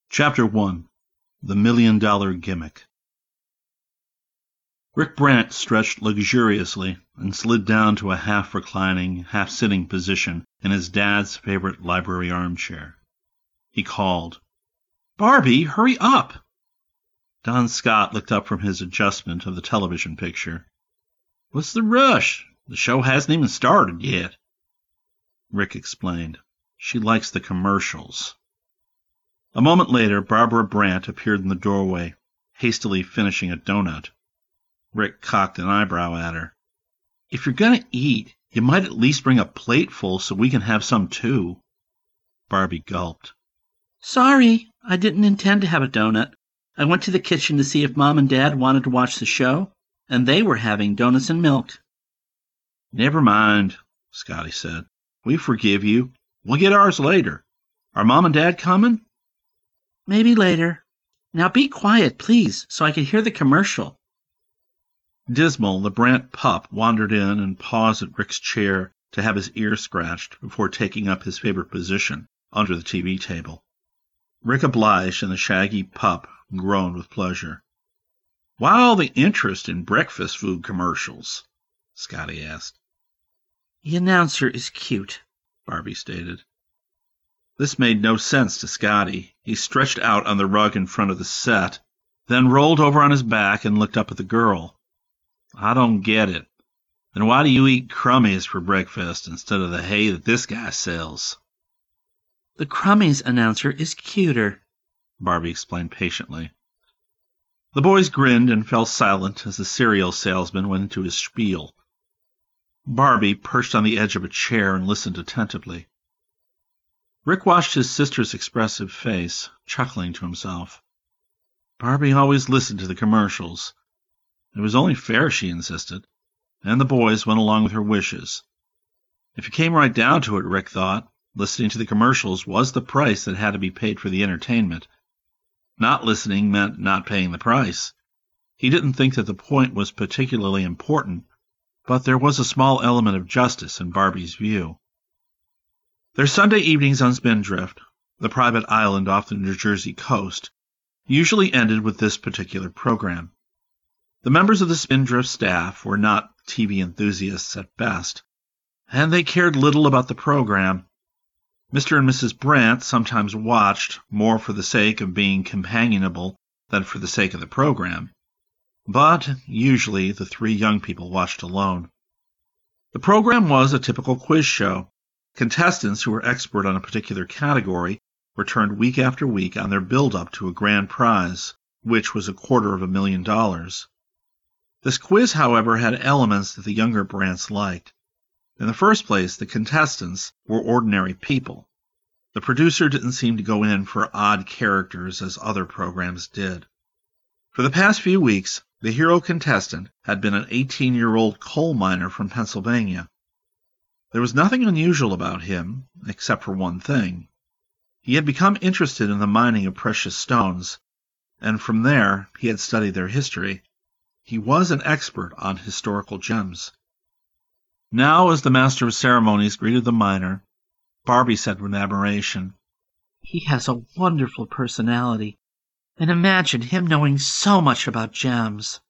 Chapter 1. The $1,000,000 Gimmick. Rick Brant stretched luxuriously and slid down to a half-reclining, half-sitting position in his dad's favorite library armchair. He called, "Barbie, hurry up!" Don Scott looked up from his adjustment of the television picture. "What's the rush? The show hasn't even started yet." Rick explained, "She likes the commercials." A moment later, Barbara Brant appeared in the doorway, hastily finishing a donut. Rick cocked an eyebrow at her. "If you're going to eat, you might at least bring a plateful so we can have some too." Barbie gulped. "Sorry, I didn't intend to have a donut. I went to the kitchen to see if Mom and Dad wanted to watch the show, and they were having donuts and milk." "Never mind," Scotty said. "We forgive you. We'll get ours later. Are Mom and Dad coming?" "Maybe later. Now be quiet, please, so I can hear the commercial." Dismal, the Brant pup wandered in and paused at Rick's chair to have his ear scratched before taking up his favorite position, under the TV table. Rick obliged, and the shaggy pup groaned with pleasure. "Why all the interest in breakfast food commercials?" Scotty asked. "The announcer is cute," Barbie stated. This made no sense to Scotty. He stretched out on the rug in front of the set, then rolled over on his back and looked up at the girl. "I don't get it. Then why do you eat crummies for breakfast instead of the hay that this guy sells?" "The Crummies announcer is cuter," Barbie explained patiently. The boys grinned and fell silent as the cereal salesman went into his spiel. Barbie perched on the edge of a chair and listened attentively. Rick watched his sister's expressive face, chuckling to himself. Barbie always listened to the commercials. It was only fair, she insisted, and the boys went along with her wishes. If it came right down to it, Rick thought, listening to the commercials was the price that had to be paid for the entertainment. Not listening meant not paying the price. He didn't think that the point was particularly important, but there was a small element of justice in Barbie's view. Their Sunday evenings on Spindrift, the private island off the New Jersey coast, usually ended with this particular program. The members of the Spindrift staff were not TV enthusiasts at best, and they cared little about the program. Mr. and Mrs. Brant sometimes watched, more for the sake of being companionable than for the sake of the program. But usually the three young people watched alone. The program was a typical quiz show. Contestants who were expert on a particular category returned week after week on their build-up to a grand prize, which was $250,000. This quiz, however, had elements that the younger Brants liked. In the first place, the contestants were ordinary people. The producer didn't seem to go in for odd characters as other programs did. For the past few weeks, the hero contestant had been an 18-year-old coal miner from Pennsylvania. There was nothing unusual about him, except for one thing. He had become interested in the mining of precious stones, and from there he had studied their history. He was an expert on historical gems. Now, as the master of ceremonies greeted the miner, Barbie said with admiration, "He has a wonderful personality, and imagine him knowing so much about gems."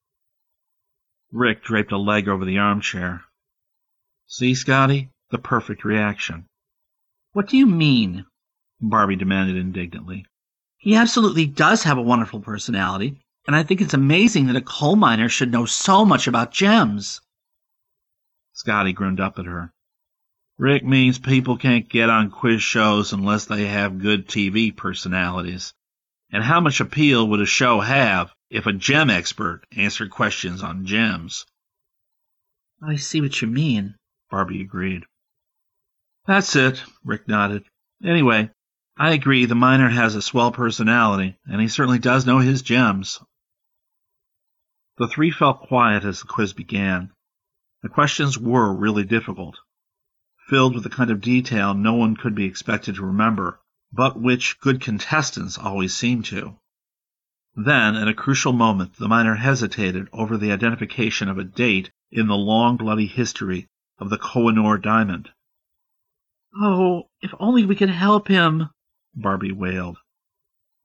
Rick draped a leg over the armchair. "See, Scotty? The perfect reaction." "What do you mean?" Barbie demanded indignantly. "He absolutely does have a wonderful personality, and I think it's amazing that a coal miner should know so much about gems." Scotty grinned up at her. "Rick means people can't get on quiz shows unless they have good TV personalities. And how much appeal would a show have if a gem expert answered questions on gems?" "I see what you mean," Barbie agreed. "That's it," Rick nodded. "Anyway, I agree the miner has a swell personality, and he certainly does know his gems." The three fell quiet as the quiz began. The questions were really difficult, filled with the kind of detail no one could be expected to remember, but which good contestants always seem to. Then, at a crucial moment, the miner hesitated over the identification of a date in the long, bloody history of the Koh-i-Noor diamond. "Oh, if only we could help him," Barbie wailed.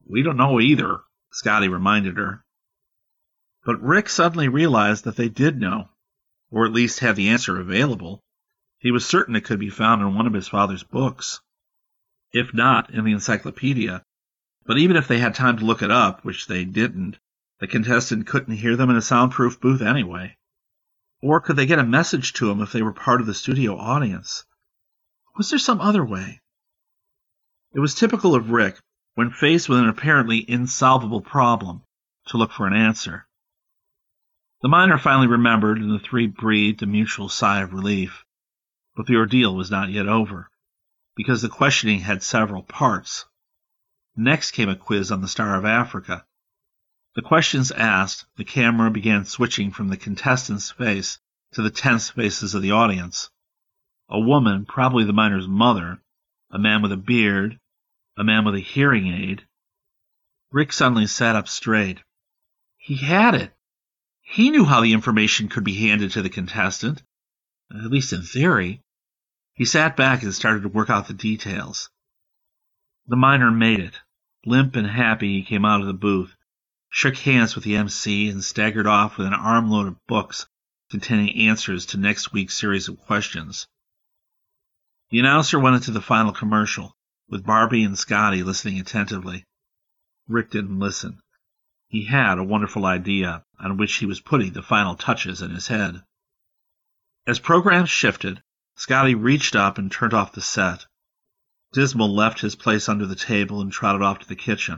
We don't know either, Scotty reminded her. But Rick suddenly realized that they did know, or at least had the answer available. He was certain it could be found in one of his father's books, if not in the encyclopedia. But even if they had time to look it up, which they didn't, the contestant couldn't hear them in a soundproof booth anyway. Or could they get a message to him if they were part of the studio audience? Was there some other way? It was typical of Rick, when faced with an apparently insolvable problem, to look for an answer. The miner finally remembered, and the three breathed a mutual sigh of relief. But the ordeal was not yet over, because the questioning had several parts. Next came a quiz on the Star of Africa. The questions asked, the camera began switching from the contestant's face to the tense faces of the audience. A woman, probably the miner's mother, a man with a beard, a man with a hearing aid. Rick suddenly sat up straight. He had it. He knew how the information could be handed to the contestant, at least in theory. He sat back and started to work out the details. The miner made it. Limp and happy, he came out of the booth, shook hands with the MC, and staggered off with an armload of books containing answers to next week's series of questions. The announcer went into the final commercial, with Barbie and Scotty listening attentively. Rick didn't listen. He had a wonderful idea on which he was putting the final touches in his head. As programs shifted, Scotty reached up and turned off the set. Dismal left his place under the table and trotted off to the kitchen.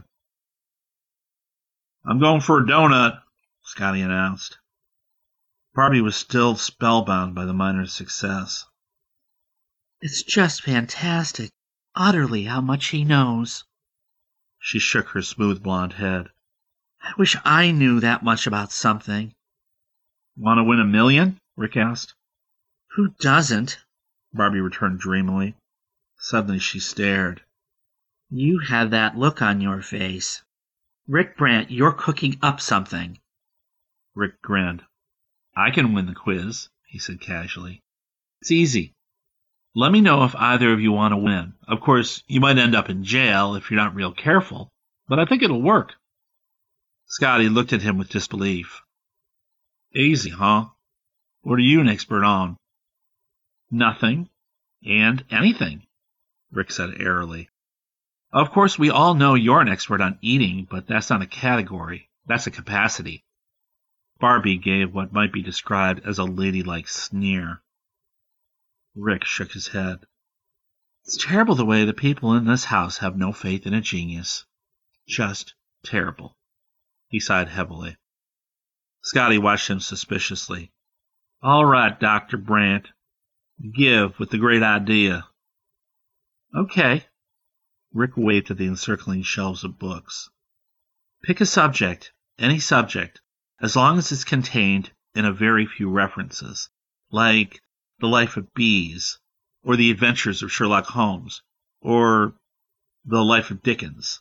"I'm going for a donut," Scotty announced. Barbie was still spellbound by the miner's success. "It's just fantastic, utterly how much he knows." She shook her smooth blonde head. "I wish I knew that much about something." "Want to win $1 million?" Rick asked. "Who doesn't?" Barbie returned dreamily. Suddenly she stared. "You had that look on your face. Rick Brant, you're cooking up something." Rick grinned. "I can win the quiz," he said casually. "It's easy. Let me know if either of you want to win. Of course, you might end up in jail if you're not real careful, but I think it'll work." Scotty looked at him with disbelief. "Easy, huh? What are you an expert on?" "Nothing. And anything," Rick said airily. "Of course, we all know you're an expert on eating, but that's not a category. That's a capacity." Barbie gave what might be described as a ladylike sneer. Rick shook his head. "It's terrible the way the people in this house have no faith in a genius. Just terrible." He sighed heavily. Scotty watched him suspiciously. "All right, Dr. Brant. Give with the great idea." "Okay." Rick waved at the encircling shelves of books. "Pick a subject, any subject, as long as it's contained in a very few references, like The Life of Bees, or The Adventures of Sherlock Holmes, or The Life of Dickens."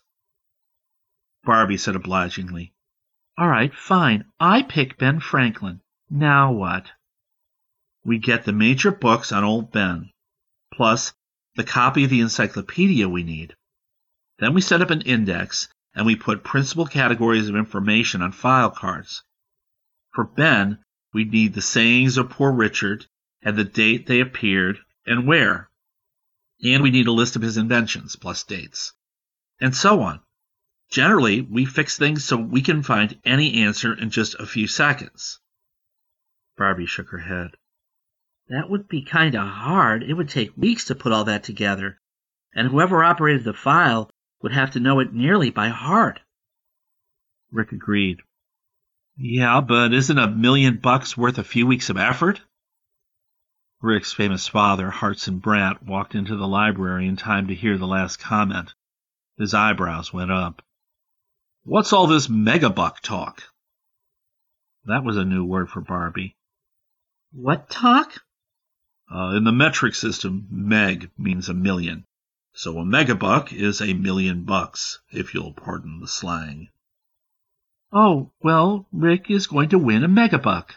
Barbie said obligingly, "All right, fine. I pick Ben Franklin. Now what?" "We get the major books on old Ben, plus the copy of the encyclopedia we need. Then we set up an index, and we put principal categories of information on file cards. For Ben, we need the sayings of Poor Richard, and the date they appeared, and where. And we need a list of his inventions, plus dates. And so on. Generally, we fix things so we can find any answer in just a few seconds." Barbie shook her head. "That would be kinda hard. It would take weeks to put all that together, and whoever operated the file would have to know it nearly by heart." Rick agreed. "Yeah, but isn't $1 million worth a few weeks of effort?" Rick's famous father, Hartson Brant, walked into the library in time to hear the last comment. His eyebrows went up. "What's all this megabuck talk?" That was a new word for Barbie. "What talk?" In the metric system, meg means 1,000,000. So a megabuck is $1 million, if you'll pardon the slang. "Oh, well, Rick is going to win a megabuck."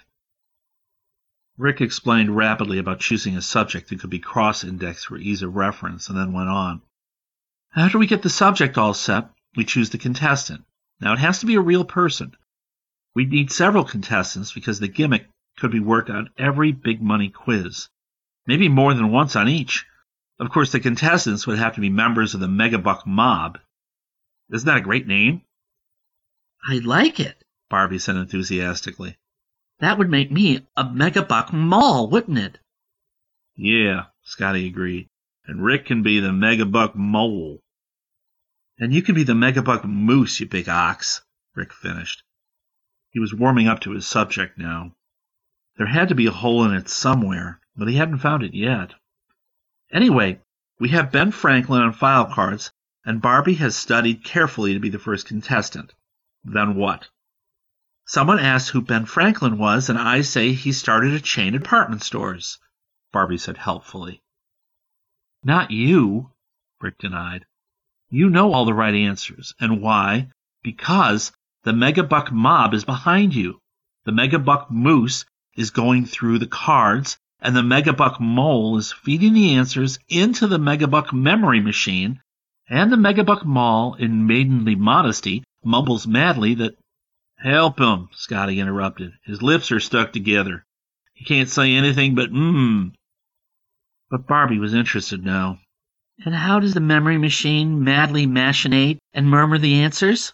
Rick explained rapidly about choosing a subject that could be cross-indexed for ease of reference, and then went on. "After we get the subject all set, we choose the contestant. Now, it has to be a real person. We need several contestants because the gimmick could be worked on every big money quiz, maybe more than once on each. Of course, the contestants would have to be members of the Megabuck Mob. Isn't that a great name? I like it, Barbie said enthusiastically. That would make me a Megabuck Mall, wouldn't it? Yeah, Scotty agreed. And Rick can be the Megabuck Mole. And you can be the Megabuck Moose, you big ox, Rick finished. He was warming up to his subject now. There had to be a hole in it somewhere, but he hadn't found it yet. Anyway, we have Ben Franklin on file cards, and Barbie has studied carefully to be the first contestant. Then what? Someone asked who Ben Franklin was, and I say he started a chain of department stores, Barbie said helpfully. Not you, Rick denied. You know all the right answers. And why? Because the Megabuck Mob is behind you. The Megabuck Moose is going through the cards, and the Megabuck Mole is feeding the answers into the Megabuck memory machine, and the Megabuck Mall, in maidenly modesty, mumbles madly that... Help him, Scotty interrupted. His lips are stuck together. He can't say anything but But Barbie was interested now. And how does the memory machine madly machinate and murmur the answers?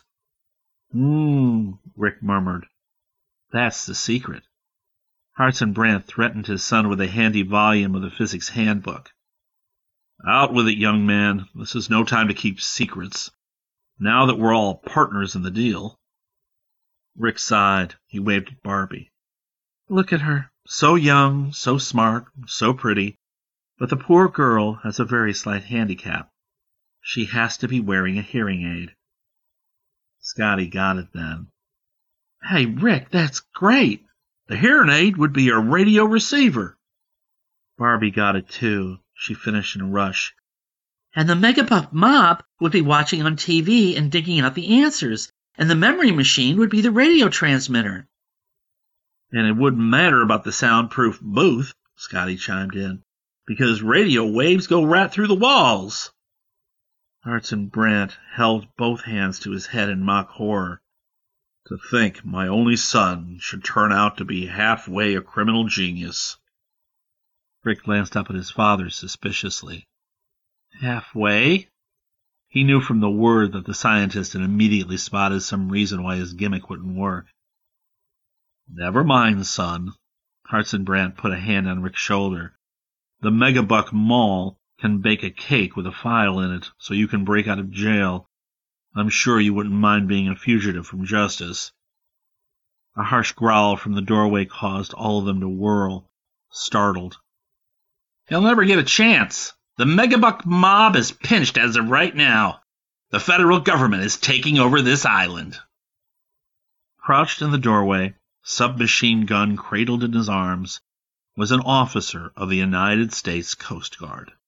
Rick murmured. That's the secret. Hartson Brant threatened his son with a handy volume of the physics handbook. Out with it, young man. This is no time to keep secrets. Now that we're all partners in the deal. Rick sighed. He waved at Barbie. Look at her. So young, so smart, so pretty. But the poor girl has a very slight handicap. She has to be wearing a hearing aid. Scotty got it then. Hey, Rick, that's great. The hearing aid would be a radio receiver. Barbie got it too. She finished in a rush. And the Megabuck Mob would be watching on TV and digging out the answers, and the memory machine would be the radio transmitter. And it wouldn't matter about the soundproof booth, Scotty chimed in, because radio waves go right through the walls. Hartson Brant held both hands to his head in mock horror. To think my only son should turn out to be halfway a criminal genius. Rick glanced up at his father suspiciously. Halfway? He knew from the word that the scientist had immediately spotted some reason why his gimmick wouldn't work. Never mind, son. Hartson Brant put a hand on Rick's shoulder. The Megabuck Mall can bake a cake with a file in it so you can break out of jail. I'm sure you wouldn't mind being a fugitive from justice. A harsh growl from the doorway caused all of them to whirl, startled. He'll never get a chance. The Megabuck Mob is pinched as of right now. The federal government is taking over this island. Crouched in the doorway, submachine gun cradled in his arms, was an officer of the United States Coast Guard.